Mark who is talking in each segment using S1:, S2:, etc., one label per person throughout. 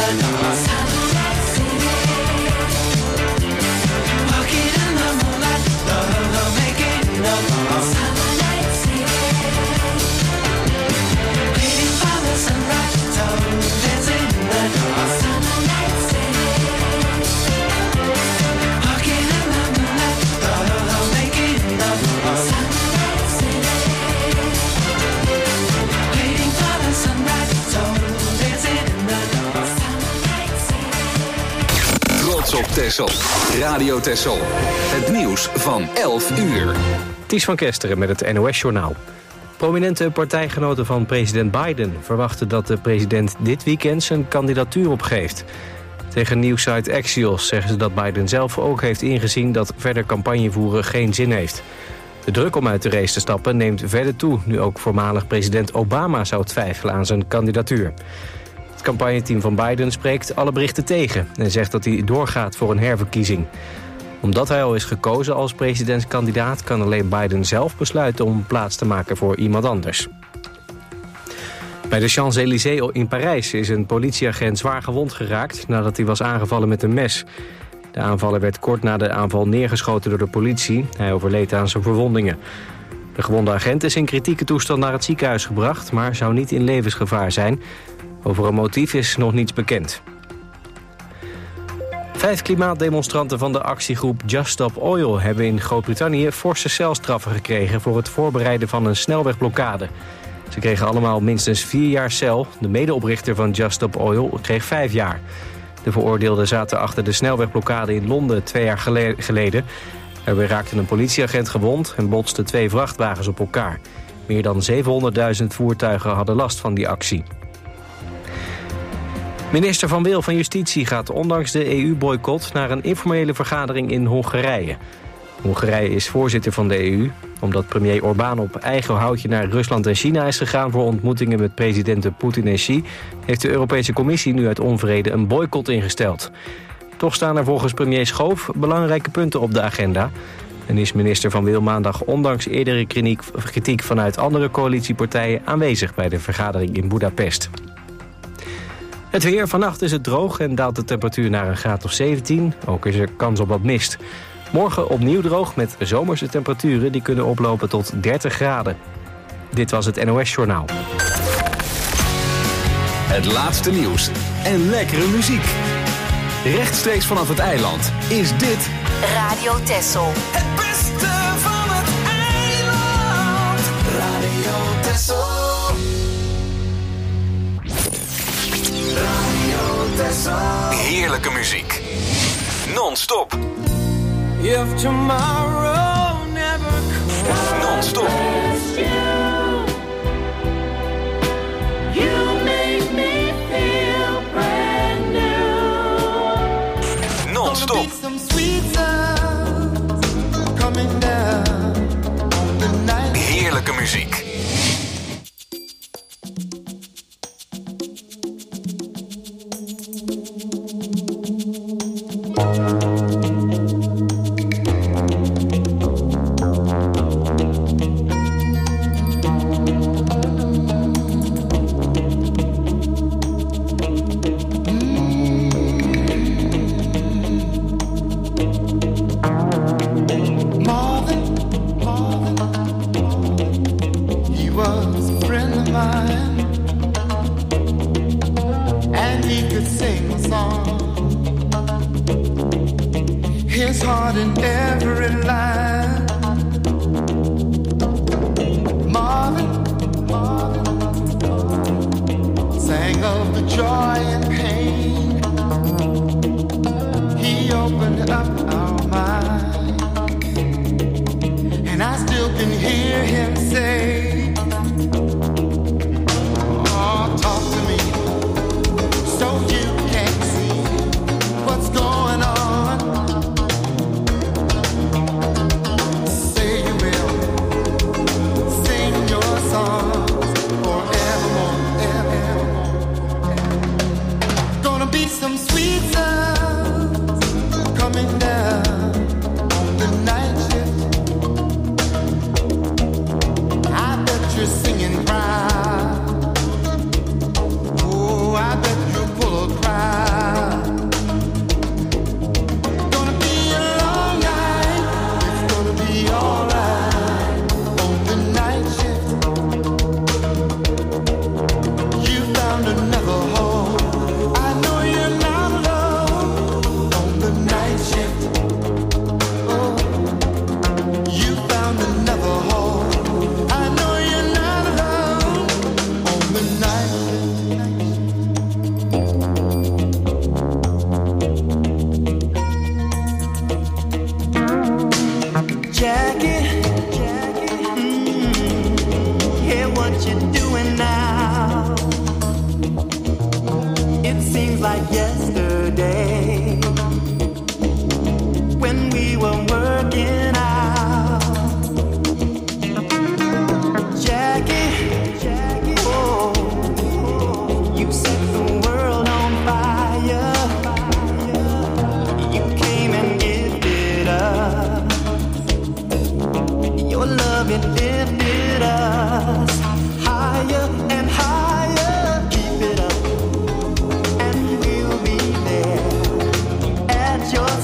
S1: Op Texel. Radio Texel. Het nieuws van 11 uur.
S2: Ties van Kesteren met het NOS-journaal. Prominente partijgenoten van president Biden verwachten dat de president dit weekend zijn kandidatuur opgeeft. Tegen nieuwssite Axios zeggen ze dat Biden zelf ook heeft ingezien dat verder campagne voeren geen zin heeft. De druk om uit de race te stappen neemt verder toe, nu ook voormalig president Obama zou twijfelen aan zijn kandidatuur. Het campagneteam van Biden spreekt alle berichten tegen en zegt dat hij doorgaat voor een herverkiezing. Omdat hij al is gekozen als presidentskandidaat kan alleen Biden zelf besluiten om plaats te maken voor iemand anders. Bij de Champs-Élysées in Parijs is een politieagent zwaar gewond geraakt nadat hij was aangevallen met een mes. De aanvaller werd kort na de aanval neergeschoten door de politie. Hij overleed aan zijn verwondingen. De gewonde agent is in kritieke toestand naar het ziekenhuis gebracht, maar zou niet in levensgevaar zijn. Over een motief is nog niets bekend. 5 klimaatdemonstranten van de actiegroep Just Stop Oil hebben in Groot-Brittannië forse celstraffen gekregen voor het voorbereiden van een snelwegblokkade. Ze kregen allemaal minstens 4 jaar cel. De medeoprichter van Just Stop Oil kreeg 5 jaar. De veroordeelden zaten achter de snelwegblokkade in Londen 2 jaar geleden. Daarbij raakte een politieagent gewond en botsten 2 vrachtwagens op elkaar. Meer dan 700.000 voertuigen hadden last van die actie. Minister Van Wil van Justitie gaat ondanks de EU-boycott naar een informele vergadering in Hongarije. Hongarije is voorzitter van de EU. Omdat premier Orbán op eigen houtje naar Rusland en China is gegaan voor ontmoetingen met presidenten Poetin en Xi, heeft de Europese Commissie nu uit onvrede een boycott ingesteld. Toch staan er volgens premier Schoof belangrijke punten op de agenda. En is minister Van Wil maandag ondanks eerdere kritiek vanuit andere coalitiepartijen aanwezig bij de vergadering in Budapest. Het weer. Vannacht is het droog en daalt de temperatuur naar een graad of 17. Ook is er kans op wat mist. Morgen opnieuw droog met zomerse temperaturen die kunnen oplopen tot 30 graden. Dit was het NOS-journaal.
S1: Het laatste nieuws en lekkere muziek. Rechtstreeks vanaf het eiland is dit
S3: Radio Texel.
S4: Het beste van het eiland. Radio Texel.
S1: heerlijke muziek. Non-stop.
S4: If tomorrow never comes.
S1: Non-stop.
S5: You make me feel brand new.
S1: Non-stop.
S4: Some sweet sounds coming down on the night.
S1: Heerlijke muziek.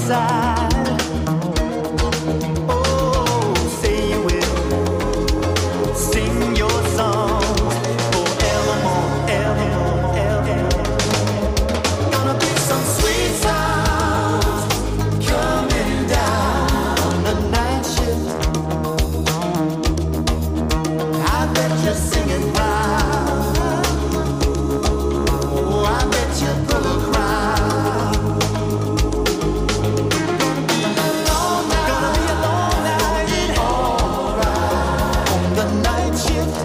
S4: side. Oh, say you will sing your songs forevermore, evermore, evermore. Gonna be some sweet sounds coming down the night shift. I bet you're singing proud. Oh, I bet you're full of crowd. Gonna be a long night, alright. On the night shift,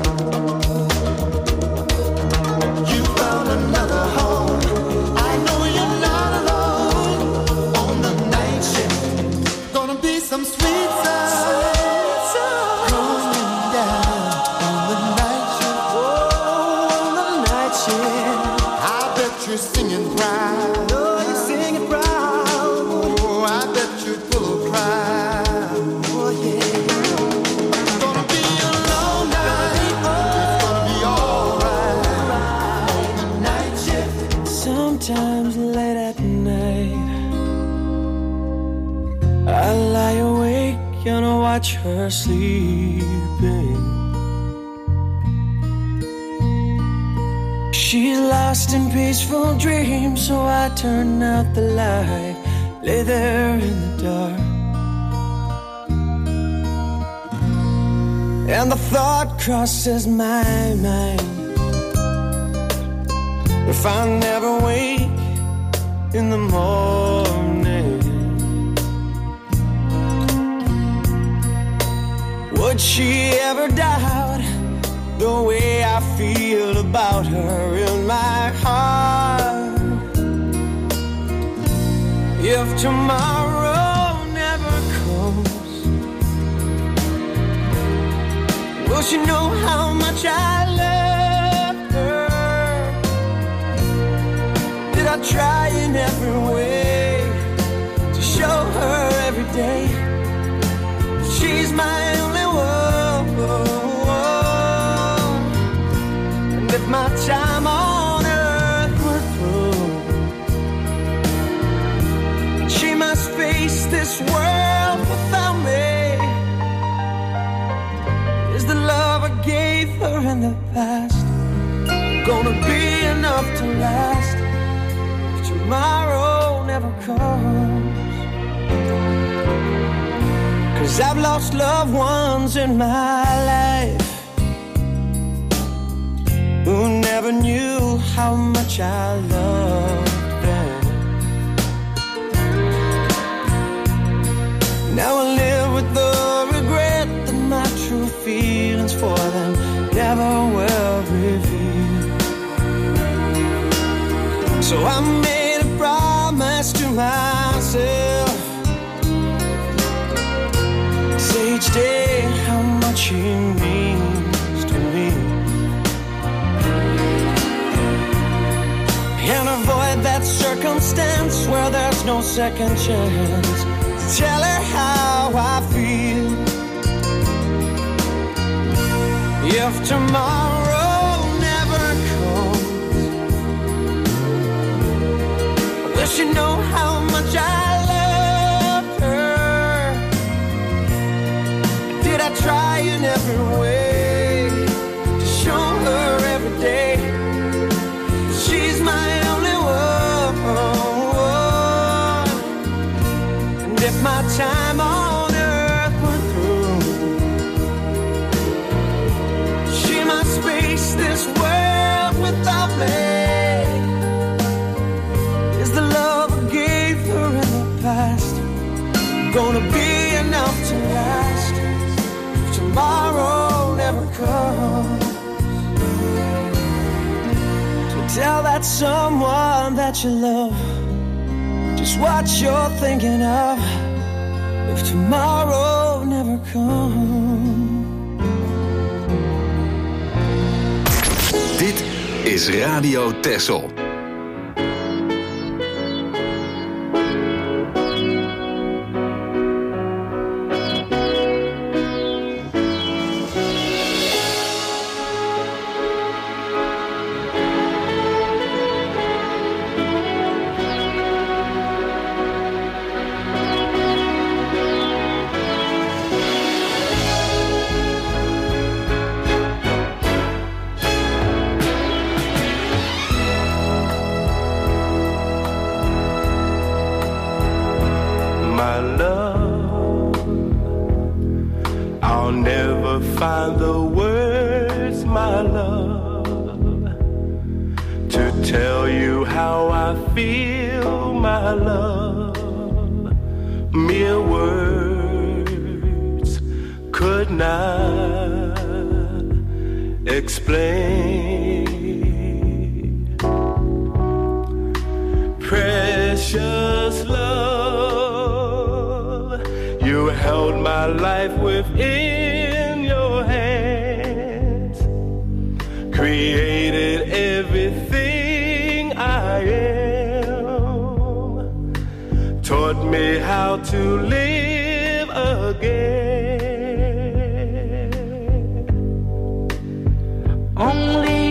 S4: you found another home. I know you're not alone. On the night shift, gonna be some sweet sounds coming down on the night shift. Oh, on the night shift, I bet you're singing proud. Oh, you're singing proud. Oh, I bet you're full of pride. Oh, yeah. Gonna be a long night. It's gonna be alright on the night shift.
S3: Sometimes late at night, I lie awake and I watch her sleeping. She's lost in peaceful dreams, so I turn out the light, lay there in the dark. And the thought crosses my mind, if I never wake in the morning, would she ever doubt the way I feel about her in my heart? If tomorrow never comes, will she know how much I love her? Did I try in every way to show her every day she's my only one? And if my time on earth were through, she must face this world without me. Is the love I gave her in the past gonna be enough to last if tomorrow never comes? 'Cause I've lost loved ones in my life who never knew how much I loved them. Now I live with the regret that my true feelings for them never were revealed. So I made a promise to myself, say each day how much he means to me, and avoid that circumstance where there's no second chance. Tell her how I feel. If tomorrow never comes, will she know how much I love her? Did I try in every way to show her every day she's my only one? And if my time on earth were through, she must face this world without me. Is the love I gave her in the past gonna be enough to last if tomorrow never comes? So tell that someone that you love just what you're thinking of if tomorrow never comes.
S1: Dit is Radio Texel.
S6: find the words, my love, to tell you how I feel, my love. Mere words could not explain. Precious love, you held my life within your hands, created everything I am, taught me how to live again.
S5: Only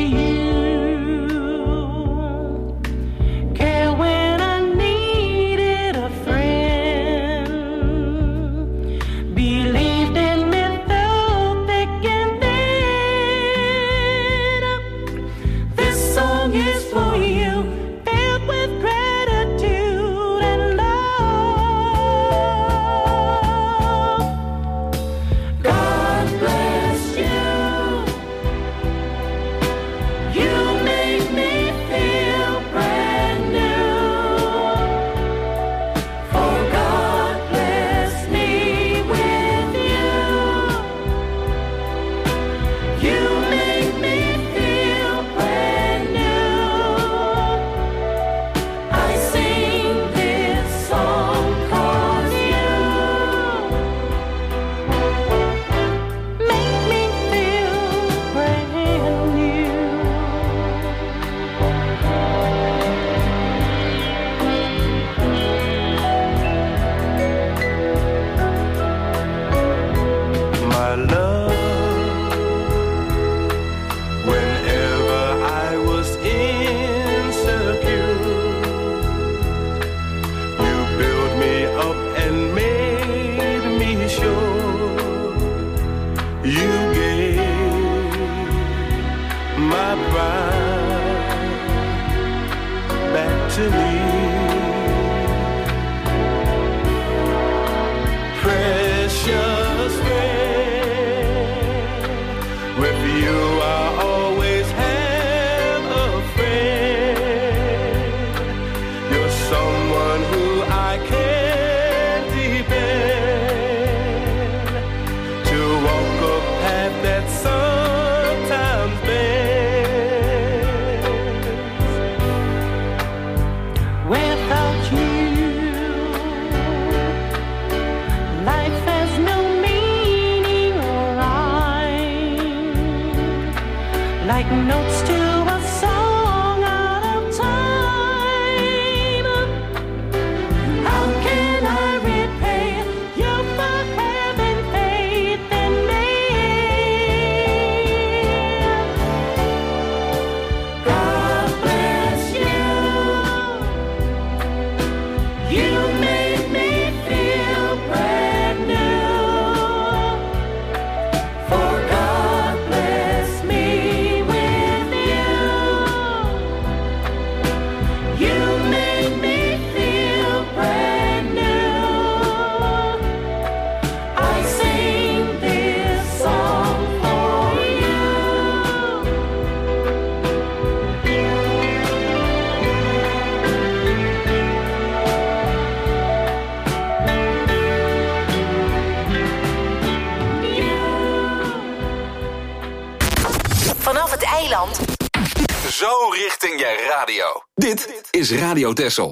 S1: Zo richting je radio. Dit is Radio Texel.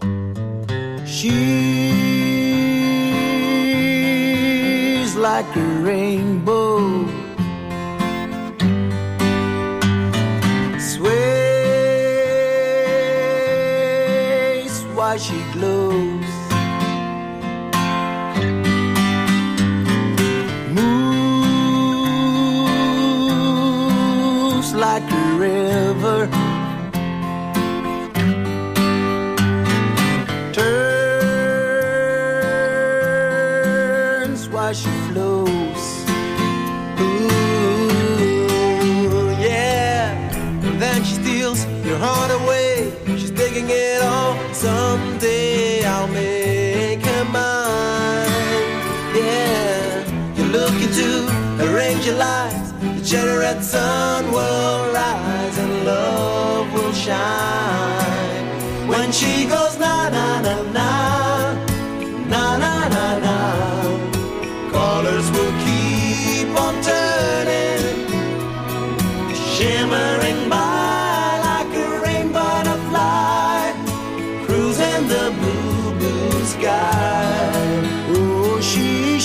S3: She's like a rainbow, sways while she glows, moves like a river, she flows. Ooh, yeah. And then she steals your heart away. She's taking it all. Someday I'll make her mine. Yeah. You're looking to arrange your life. the generate sun will rise and love will shine. When she goes na na na na, na na na na, colors will keep on turning, shimmering by like a rain butterfly, cruising the blue, blue sky. Oh, she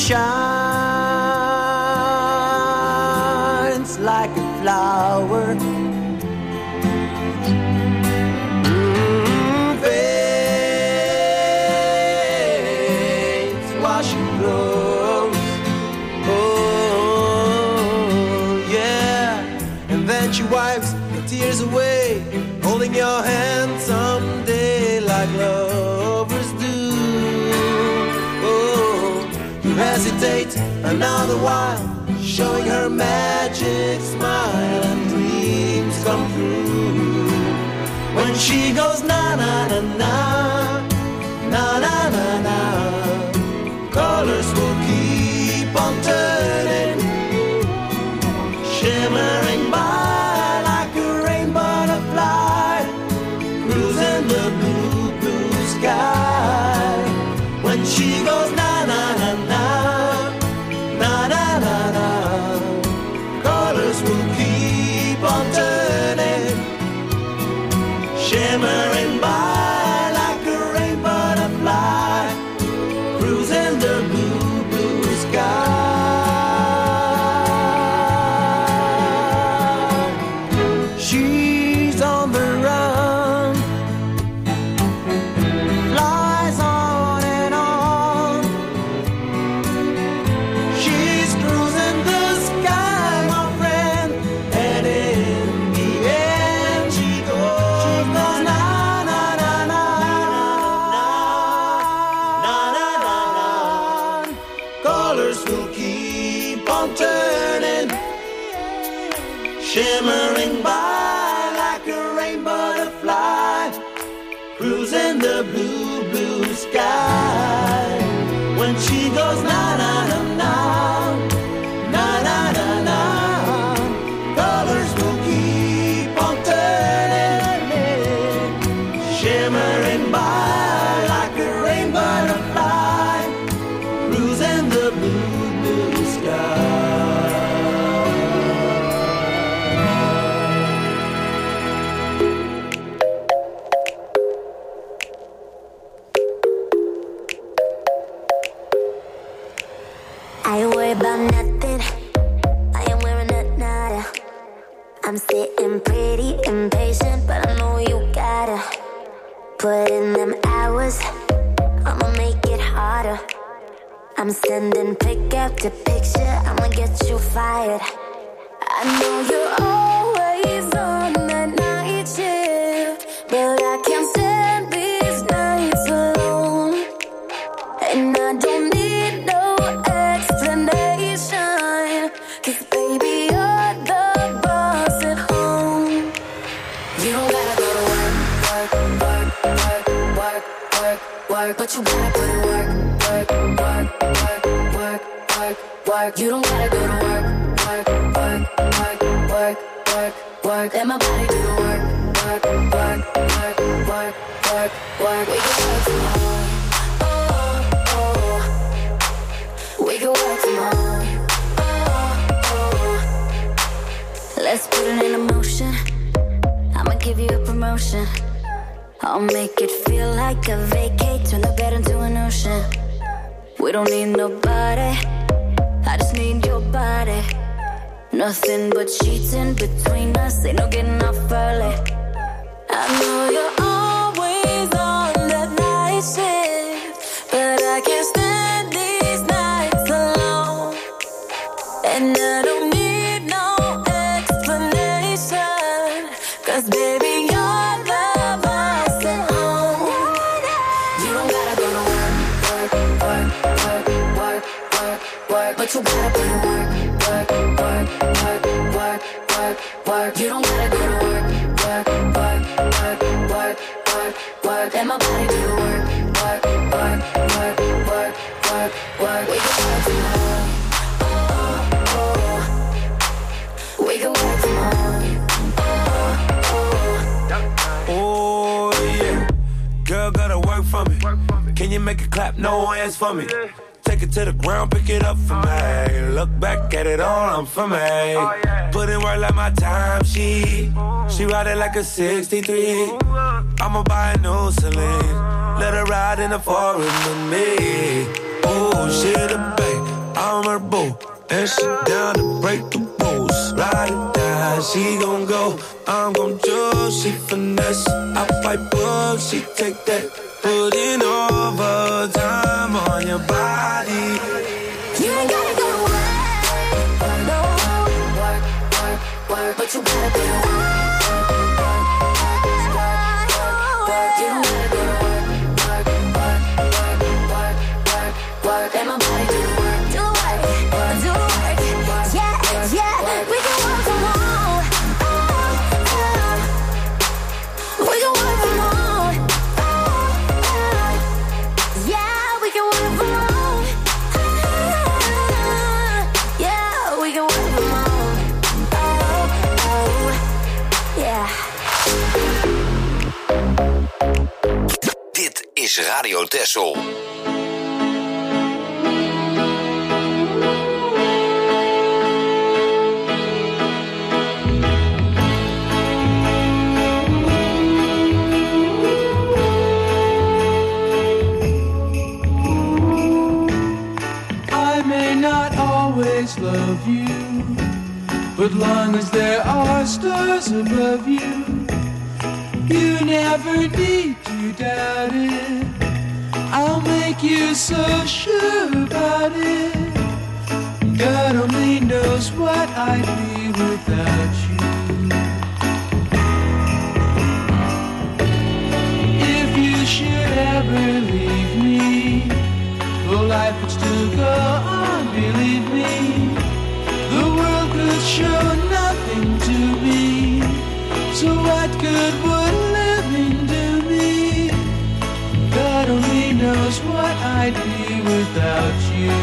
S3: shines like a flower, fades while she grows. Oh, yeah. And then she wipes the tears away, holding your hand someday like lovers do. Oh, you hesitate another while, showing her magic smile and dreams come true. When she goes na na na na, na na na na, colors will keep on turning, shimmering by like a rain butterfly, cruising the blue, blue sky. When she goes na na na na, na na na na, colors will keep on turning, shimmering by like a rain butterfly, cruising the blue, blue sky. She's on the run, flies on and on. She's cruising the sky, my friend, and in the end she goes na na na na na, na na na na. Colors will keep on turning, shimmering by like a rain butterfly, cruising the blue, blue sky. When she goes na na na na, na na na na, colors will keep on turning, shimmering by like a rain butterfly, cruising the blue, blue sky.
S7: I ain't worried about nothing. I am wearing a nada. I'm sitting pretty impatient, but I know you gotta put in them hours. I'ma make it harder. I'm sending pick after picture. I'ma get you fired. I know you're always on that night shift, but I can't stand these nights alone. And I don't need no explanation, 'cause baby you're the boss at home. You don't gotta go to work, work, work, work, work, work, work, but you gotta put in work, work, work, work, work, work, work. You don't gotta go to work, work, work, work, work, work, work. Let my body do the work, work, work, work, work, work, work. We can work from home. Oh, oh. We can work from home. Oh, oh. Let's put it in motion. I'ma give you a promotion. I'll make it feel like a vacate. Turn the bed into an ocean. We don't need nobody, I just need your body. Nothing but sheets in between us, ain't no getting off early. I know you're always on that night shift, but I can't stand these nights alone. And I don't need no explanation, 'cause baby you're the boss at home. You don't gotta go to work, work, work, work, work, work, work, but you gotta put in work, work, work, work, work, work, work. You don't gotta go to work, work, work, work, work, work, work. Let my body do the work, work, work, work, work, work, work. We can work from home. Oh, oh.
S6: Can you make it clap? No hands for me. Take it to the ground, pick it up for me. Look back at it all, I'm for me. Put in work like my time, she ride it like a 63. I'ma buy a new Celine. Let her ride in the forest with me. Oh, she the babe, I'm her boo. And she down to break the rules. Ride it down, she gon' go. I'm gon' choose, she finesse. I fight bugs, she take that. Putting overtime on your body.
S7: You ain't gotta go to work, no. Work, but you gotta do work. You don't gotta go to work. Let my body do the work. Do the work. Yeah. We can work from home. We can work from home. Yeah, we can work from home. Yeah, we can work from home. Yeah.
S1: Dit is Radio Texel.
S8: Love you, but long as there are stars above you, you never need to doubt it. I'll make you so sure about it. God only knows what I'd be without you. If you should ever leave me, well, life would still go on, believe me. The world could show nothing to me, so what good would living do me? God only knows what I'd be without you.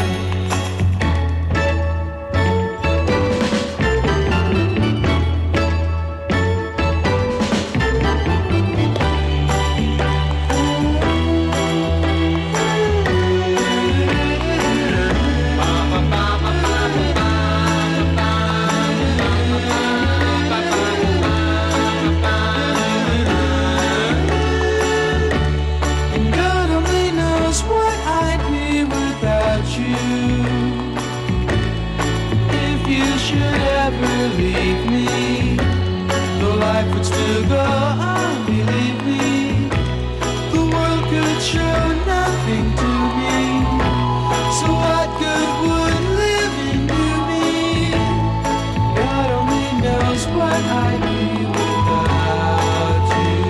S8: Believe me, the life would still go on, believe me. The world could show nothing to me, so what good would living do me? God only knows what I'd be without you.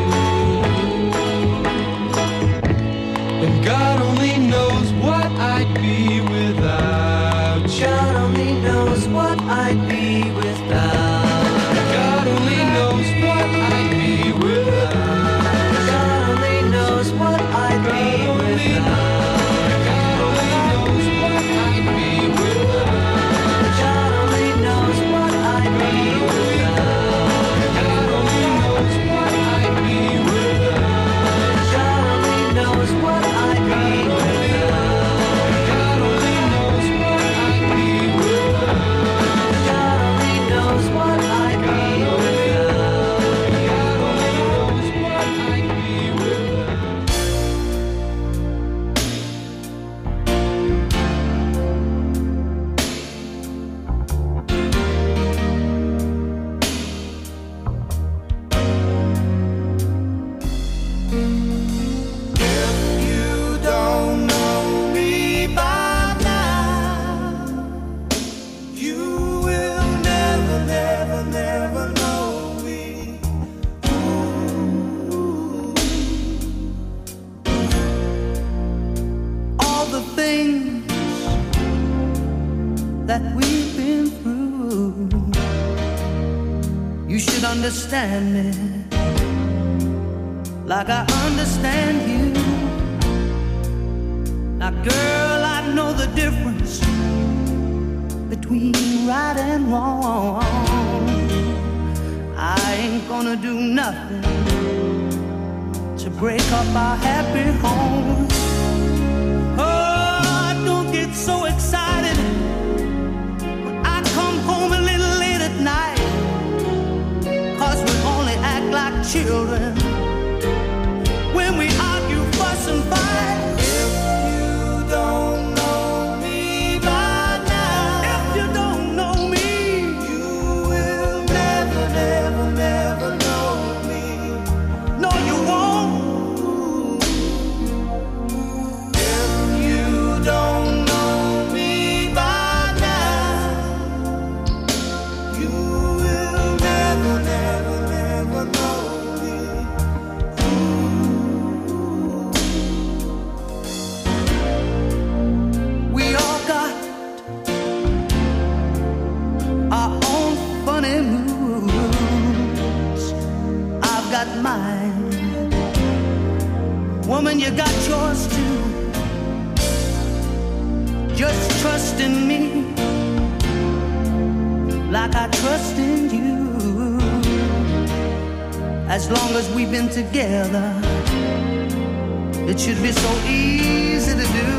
S8: And God only knows what I'd be without you. God only knows what I'd be without. God only knows what I'd be without. God only knows what I'd be without. God only knows what I'd be without. God only knows what I'd be without. God only knows what I'd be without. God only knows what I'd be without. God only knows what I'd be without. God only knows what I'd be
S3: that we've been through. You should understand me like I understand you. Now, girl, I know the difference between right and wrong. I ain't gonna do nothing to break up our happy home. Just trust in me like I trust in you. As long as we've been together, it should be so easy to do.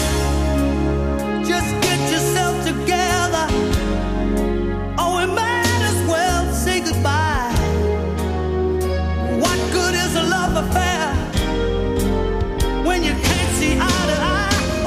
S3: Just get yourself together. Oh, we might as well say goodbye. What good is a love affair when you can't see eye to eye?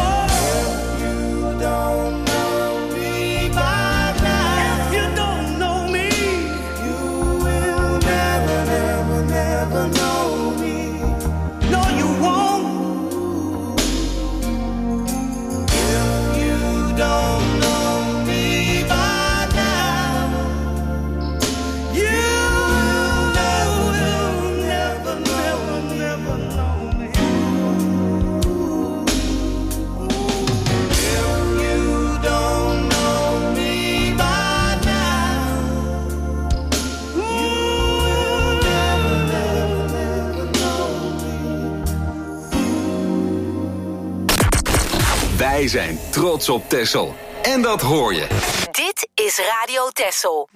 S1: Wij zijn trots op Texel. En dat hoor je.
S7: Dit is Radio Texel.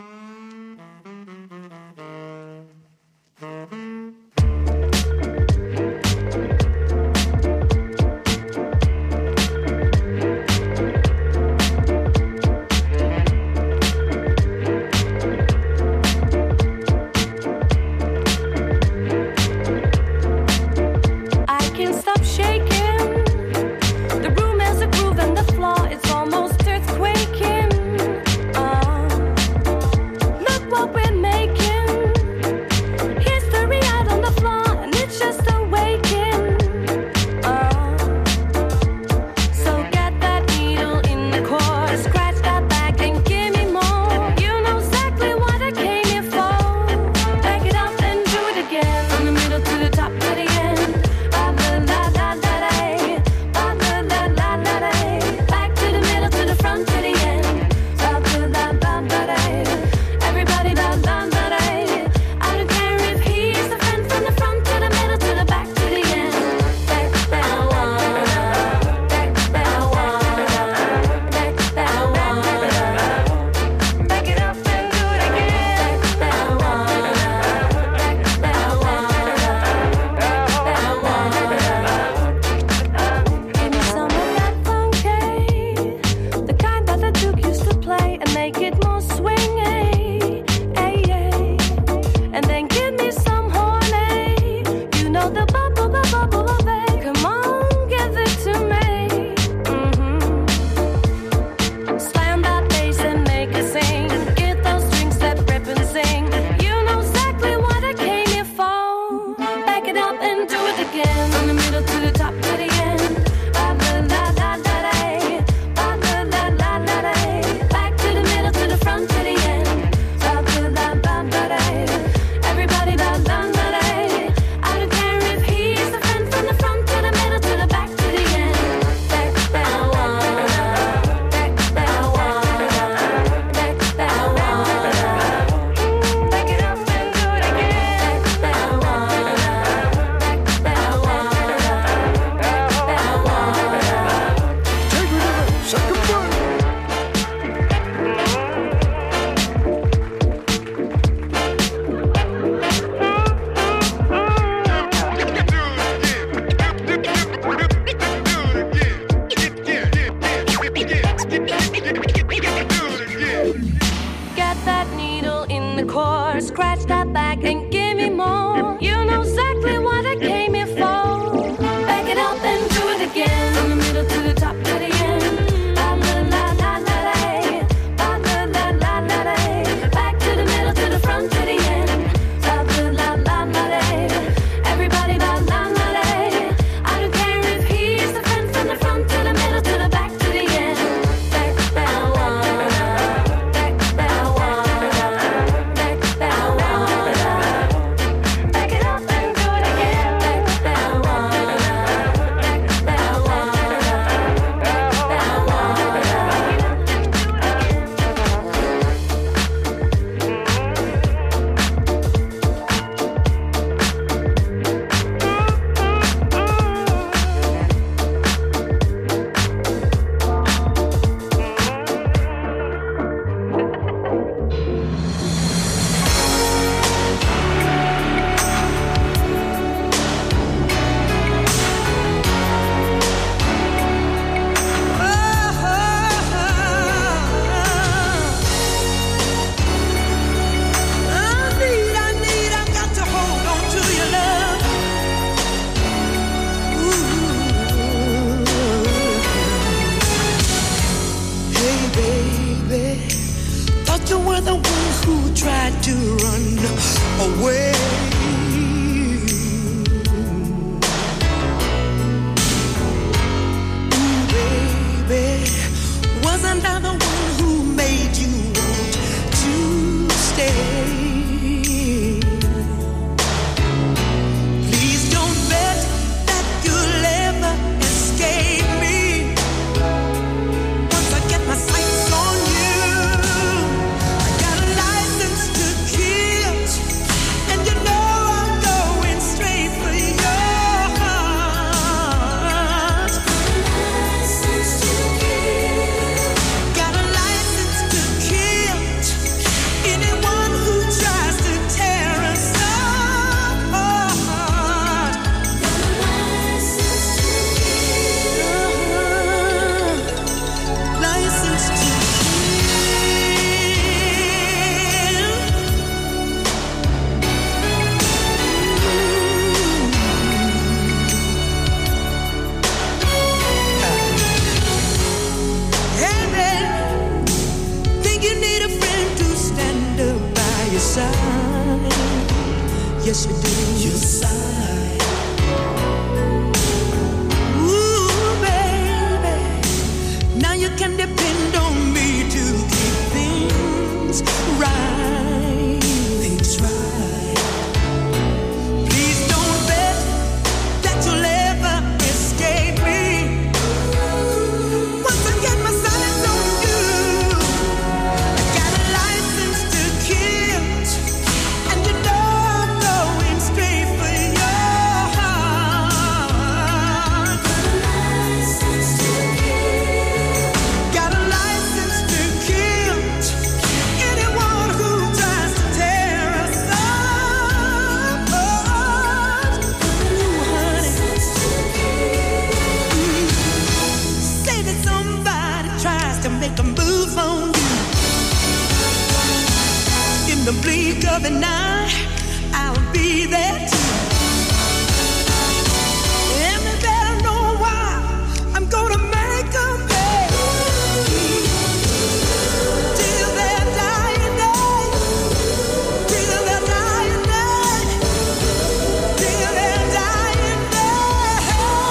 S9: other night, I'll be there too. And they better know why I'm gonna make them pay. Till their dying day, till their dying day, till their dying day.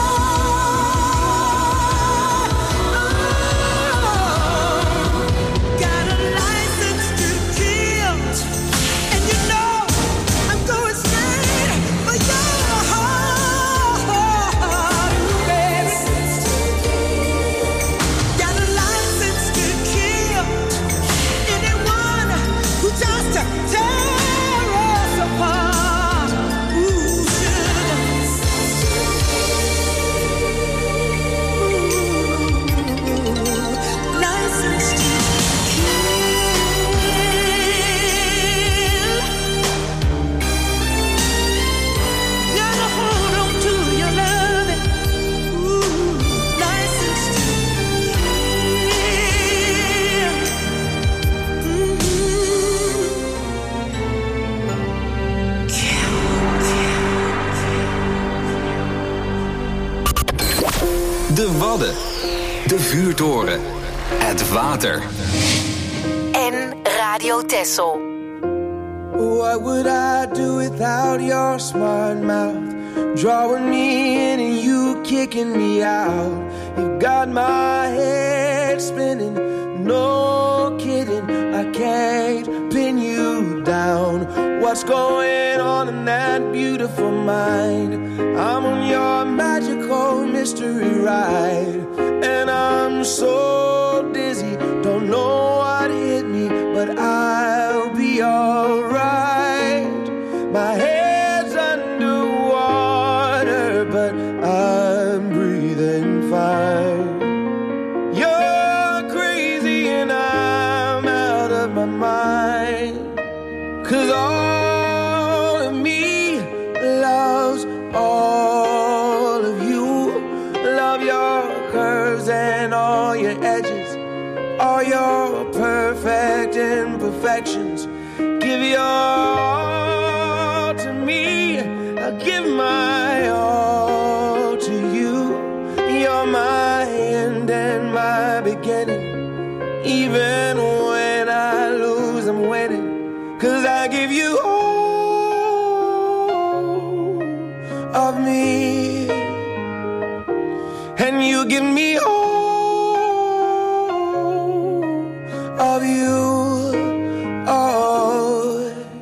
S9: Got a license to kill, and you know I'm going straight for your heart, baby. Got a license to kill anyone who tries to tear us apart. Ooh, sugar. License to gotta hold on to your loving. Ooh, license to
S1: De Wadden. De Vuurtoren. Het water.
S10: En Radio Texel.
S3: What would I do without your smart mouth? Drawing me in and you kicking me out. You got my head spinning, no kidding. I can't pin you down. What's going on in that beautiful mind? I'm on your magical mystery ride, and I'm so dizzy, don't know what hit me, but I'll be alright. My head's underwater, but I'm breathing fine. You're crazy and I'm out of my mind, 'cause all of me loves all of you. Love your curves and all your edges, all your perfect imperfections. Give your all to me, I'll give my all to you. You're my end and my beginning. Even when I lose, I'm winning, 'cause I give you all of me, and you give me all of you. Oh,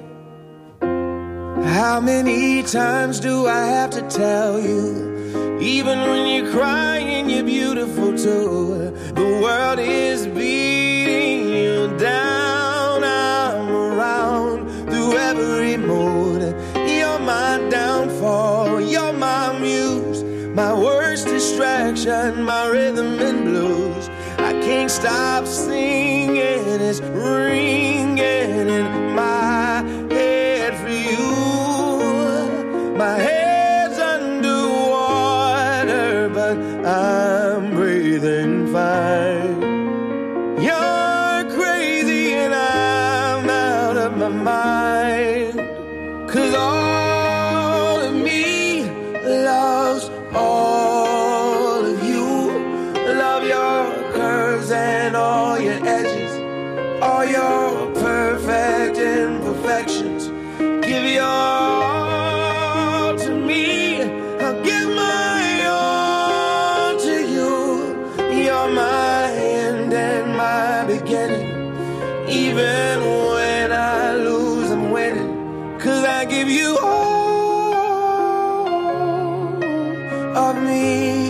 S3: how many times do I have to tell you? Even when you're crying, you're beautiful too. The world is beating you down. I'm around through every mood. You're my downfall, you're my muse, my worst distraction, my rhythm and blues. I can't stop singing, it's ringing in my head for you. My head's underwater, but I'm breathing fine. You're crazy and I'm out of my mind, 'cause all of me loves all of you. Love your curves and all your edges, all your perfect imperfections. Give your all to me, I'll give my all to you. You're my end and my beginning. Even when I lose, I'm winning, 'cause I give you all of me,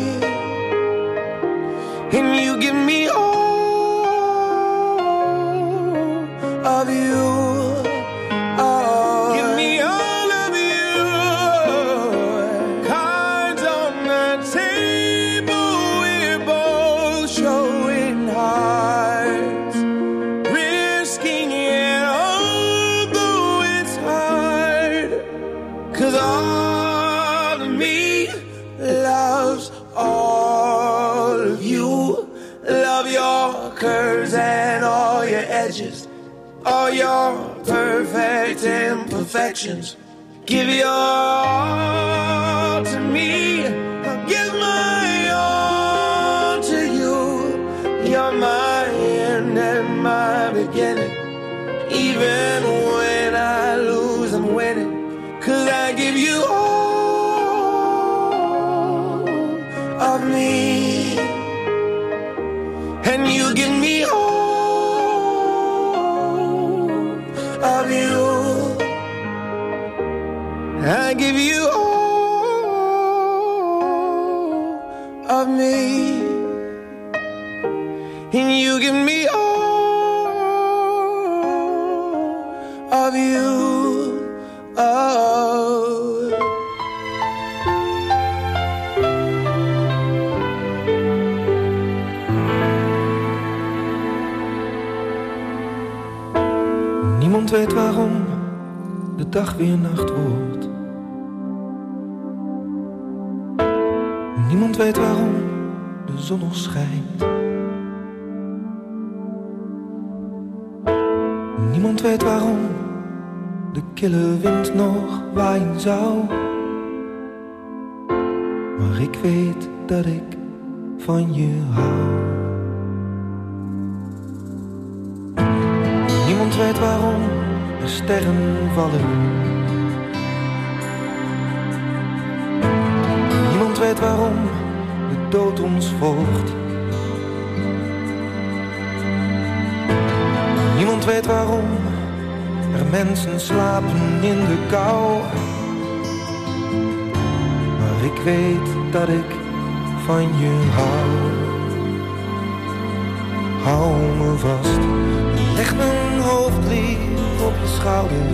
S3: and you give me all of you. Oh, give me all of you. Cards on the table, we're both showing hearts, risking it although it's hard, 'cause all of me loves all of you. Love your curves and all your edges, all your perfect
S6: perfect imperfections. Give your all to me. I'll give my all to you. You're my end and my beginning. Even when I lose, I'm winning. 'Cause I give you all of me, and you give me all of you. I give you all of me, and you give me all of you. Oh.
S11: Niemand weet waarom de dag weer nacht wordt. Niemand weet waarom de zon nog schijnt. Niemand weet waarom de kille wind nog waaien zou. Maar ik weet dat ik van je hou. Niemand weet waarom er sterren vallen. Niemand weet waarom de dood ons volgt. Niemand weet waarom er mensen slapen in de kou. Maar ik weet dat ik van je hou. Hou me vast, leg mijn hoofd lief op je schouder.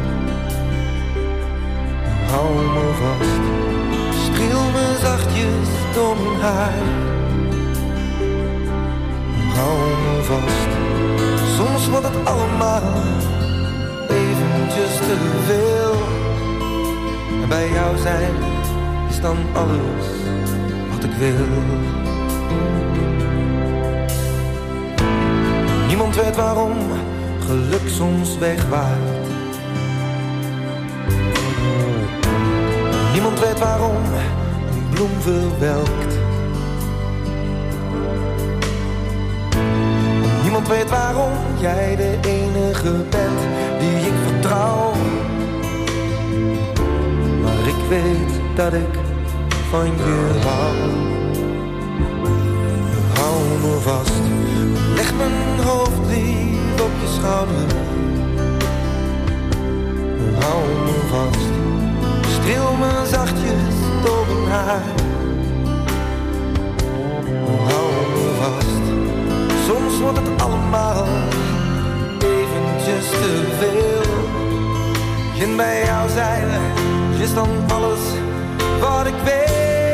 S11: Hou me vast, streel me zachtjes door mijn haar. Hou me vast, soms wordt het allemaal eventjes te veel. En bij jou zijn is dan alles wat ik wil. Niemand weet waarom geluk soms wegwaait. Niemand weet waarom een bloem verwelkt. Niemand weet waarom jij de enige bent die ik vertrouw. Maar ik weet dat ik van je hou. Hou me vast, leg mijn hoofd lief op je schouder. Hou me vast, streel me zachtjes door mijn haar. Hou me vast, soms wordt het allemaal eventjes te veel. En bij jou zijn is dan alles wat ik wil.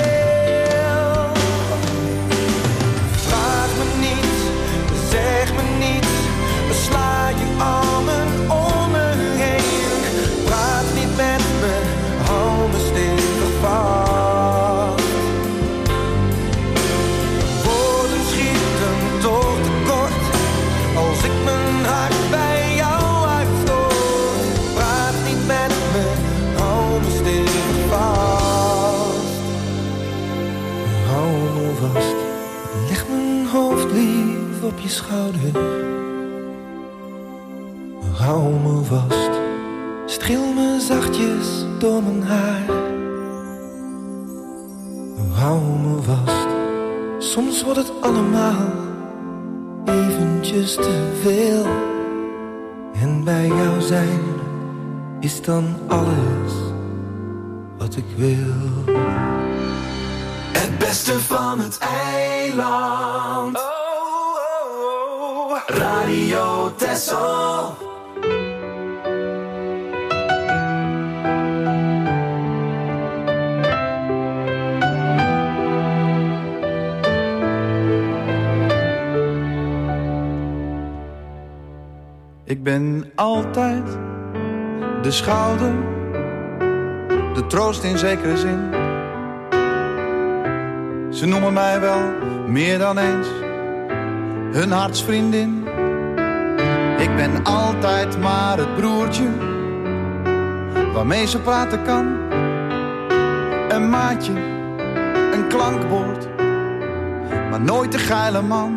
S11: Vraag me niets, zeg me niets, sla je armen om me heen. Praat niet met me, hou me stevig vast. Woorden schieten toch tekort als ik mijn hart bij jou uitstoot. Praat niet met me, hou me stevig vast. Hou me vast, leg mijn hoofd lief op je schouder. Hou me vast, streel me zachtjes door mijn haar. Hou me vast, soms wordt het allemaal eventjes te veel. En bij jou zijn is dan alles wat ik wil.
S1: Het beste van het eiland. Oh, oh, oh. Radio Texel.
S12: Ik ben altijd de schouder, de troost in zekere zin. Ze noemen mij wel meer dan eens hun hartsvriendin. Ik ben altijd maar het broertje waarmee ze praten kan. Een maatje, een klankbord, maar nooit de geile man.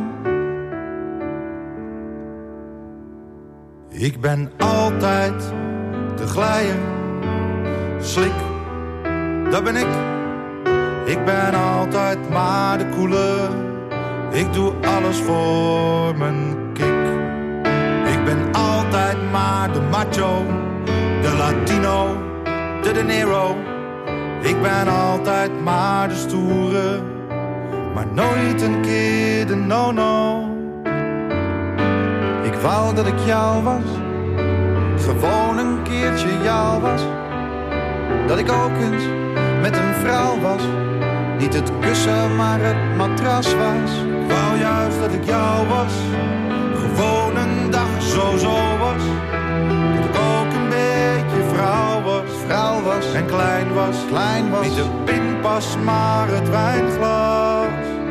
S12: Ik ben altijd de glijer, slik, dat ben ik. Ik ben altijd maar de koele, ik doe alles voor mijn kick. Ik ben altijd maar de macho, de Latino, de De Niro. Ik ben altijd maar de stoere, maar nooit een keer de no-no. Ik wou dat ik jou was, gewoon een keertje jou was. Dat ik ook eens met een vrouw was, niet het kussen maar het matras was. Ik wou juist dat ik jou was, gewoon een dag zo was. Dat ik ook een beetje vrouw was en klein was. Niet de pinpas maar het wijnglas.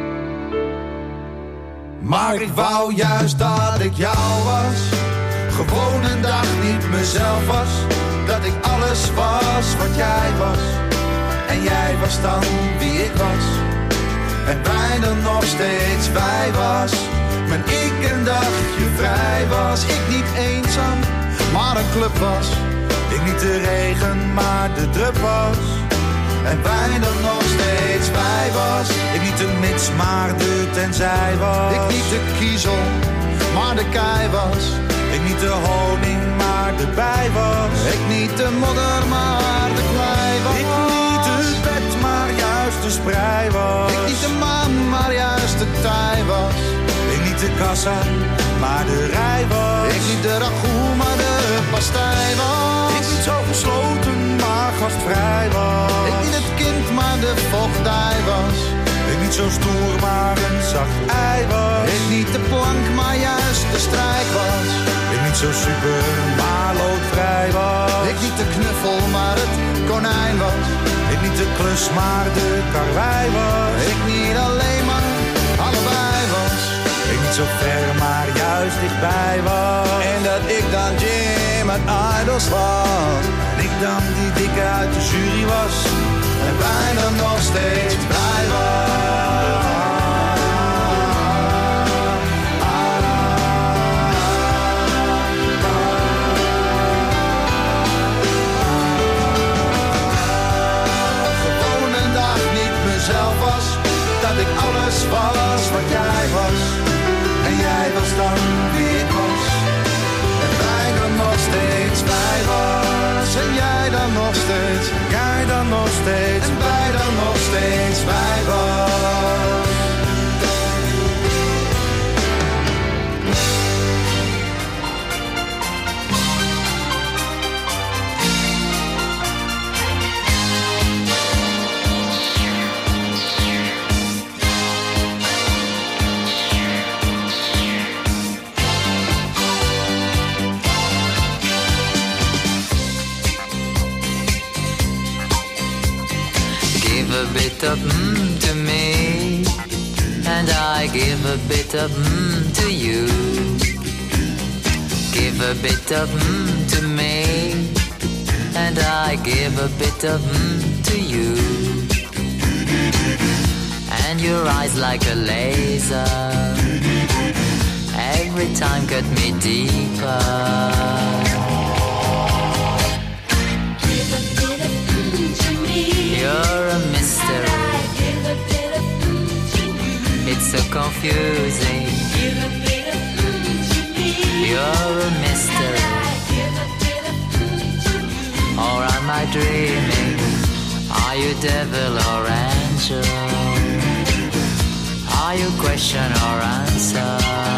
S12: Maar ik wou juist dat ik jou was, gewoon een dag niet mezelf was. Dat ik alles was wat jij was, en jij was dan wie ik was. En wij dan nog steeds wij was. Maar ik een dagje vrij was. Ik niet eenzaam, maar een club was. Ik niet de regen, maar de drup was. En wij dan nog steeds wij was. Ik niet de mits, maar de tenzij was. Ik niet de kiezel, maar de kei was. Ik niet de honing, maar de bij was. Ik niet de modder, maar de klei was. Ik niet het bed, maar juist de sprei was. Ik niet de maan, maar juist de tij was. Ik niet de kassa, maar de rij was. Ik niet de ragout, maar de pastei was. Ik niet zo gesloten, maar gastvrij was. Ik niet het kind, maar de vochtdij was. Ik niet zo stoer, maar een zacht ei was. Ik niet de plank, maar juist de strijk was. Ik niet zo super, maar loodvrij was. Ik niet de knuffel, maar het konijn was. Ik niet de klus, maar de karwei was. Ik niet alleen, maar allebei was. Ik niet zo ver, maar juist dichtbij was. En dat ik dan Jim uit Idols was. En ik dan die dikke uit de jury was. En wij dan nog steeds blij was. Gewoon een dag niet mezelf was. Dat ik alles was wat jij was. En jij was dan wie ik was. En wij dan nog steeds wij was. En jij dan nog steeds. Jij dan nog steeds. En wij dan nog steeds wij was.
S13: A bit of to me, and I give a bit of to you. Give a bit of to me, and I give a bit of to you. And your eyes like a laser, every time cut me deeper. You're a mystery. It's so confusing. You're a mystery. Or am I dreaming? Are you devil or angel? Are you question or answer?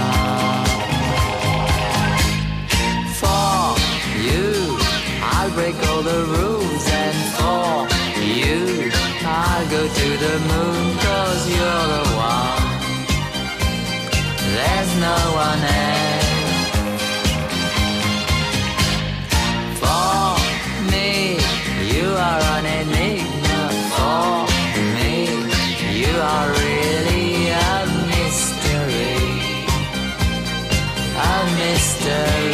S13: For you, I'll break all the rules, and for you, I'll go to the moon, 'cause you're the one. There's no one else. For me, you are an enigma. For me, you are really a mystery. A mystery.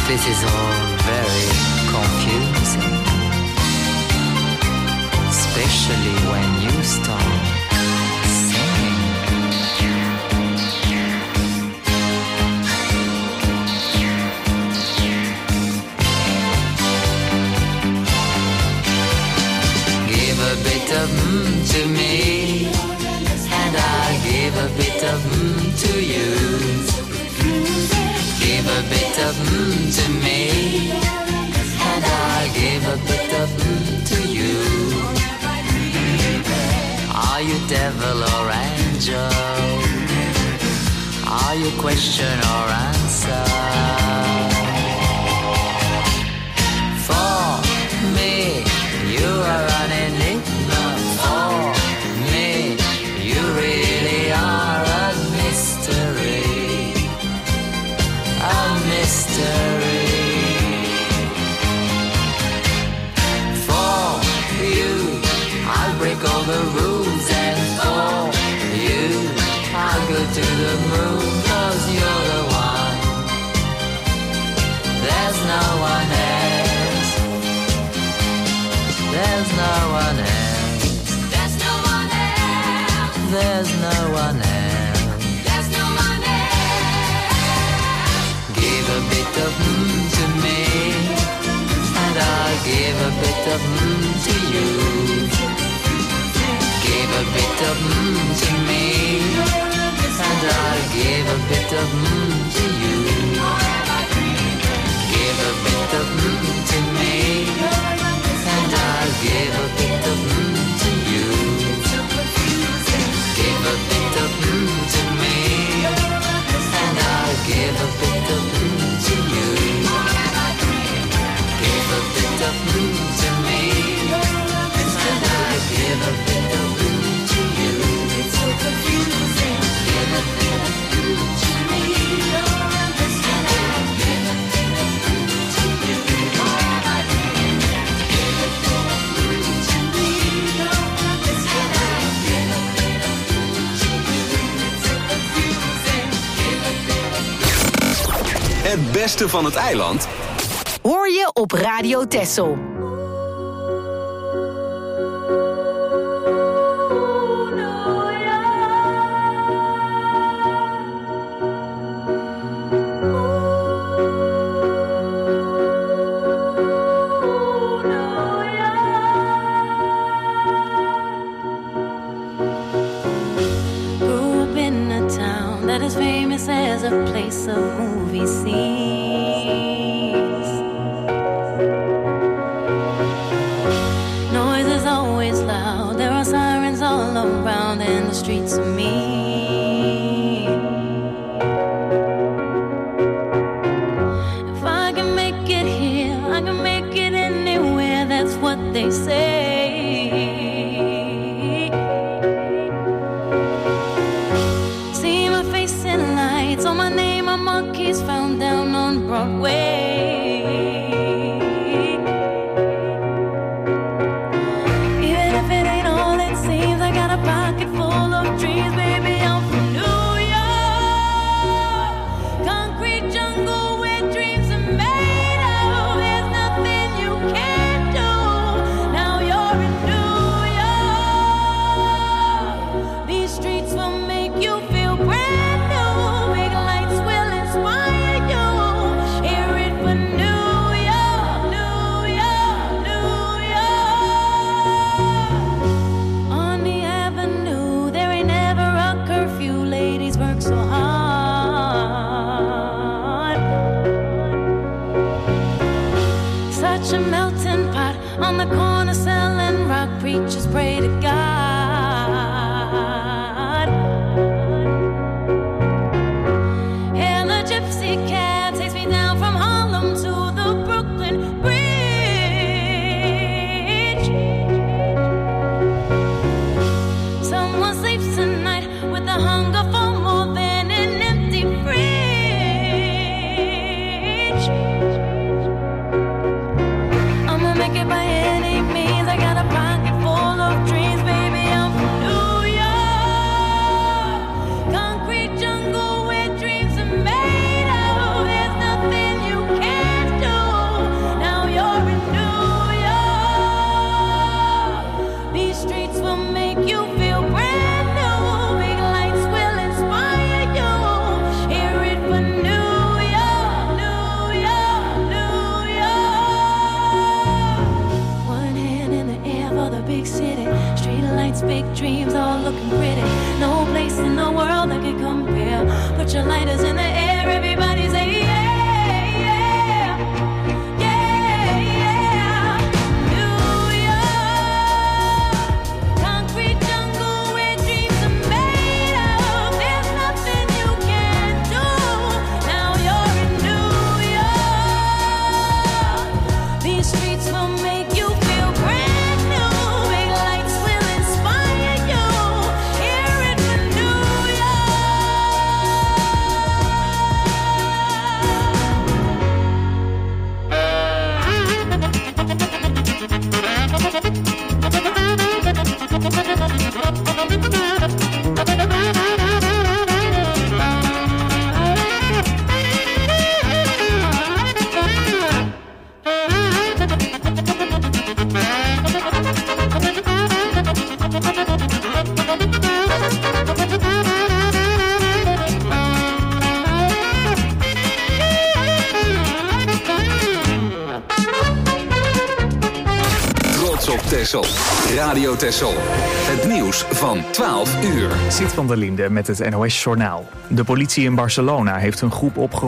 S13: This is all very confusing, especially when you start singing. Give a bit of to me, and I'll give a bit of to you. Give a bit of to me, and I'll give a bit of to you. Are you devil or angel? Are you question or answer? For me, you are an enigma. For me, you really are a mystery. A mystery. For you, I'll break all the rules, and for you, I'll go to the moon, 'cause you're the one. There's no one else. There's no one else.
S7: There's no one else.
S13: There's no one else.
S7: There's no one else.
S13: Give a bit of to me, and I'll give a bit of to you. Give a bit of to me, and I'll give a bit of to you. Give a bit of to me, and I'll give a bit of to you. Give a bit of to me, and I'll give a bit of to you. Give a bit of to me, and I'll give a bit of to you. It's so confusing. Give a bit of to me, and I'll give a bit of to you. Give a bit of to me, and I'll give a bit of to you. It's so confusing. Give a bit of.
S1: Het beste van het eiland
S10: Hoor je op Radio Texel.
S14: Grew up in a town that is famous as a place of movie scenes. Noise is always loud, there are sirens all around, and the streets are mean. If I can make it here, I can make it anywhere, that's what they say. See my face in lights, on my name, on monkeys found down on Broadway. Even if it ain't all it seems, I got a pocket full of dreams, baby, I'm from New York. Concrete jungle where dreams are made of. There's nothing you can't do. Now you're in New York. These streets will make you feel brand new. Big lights will inspire you. Hear it for New York, New York, New York. On the avenue, there ain't never a curfew. Ladies work so hard. Such a melting pot on the corner selling rock. Preachers pray to God. And the gypsy cab takes me down from Harlem to the Brooklyn Bridge. Someone sleeps tonight with the hunger for more than an empty fridge. I'ma make it by any means. I got a pocket full of dreams, baby, I'm from New York. Concrete jungle where dreams are made of. lighters in the air, everybody say yeah, yeah, yeah, yeah. New York, concrete jungle where dreams are made of. There's nothing you can't do. Now you're in New York. These streets will make you feel brand new. Big lights will inspire you. Hear it for New
S1: Trots op Texel. Radio Texel. Het nieuws van 12 uur.
S15: Siet van der Linde met het NOS Journaal. De politie in Barcelona heeft een groep opgeroepen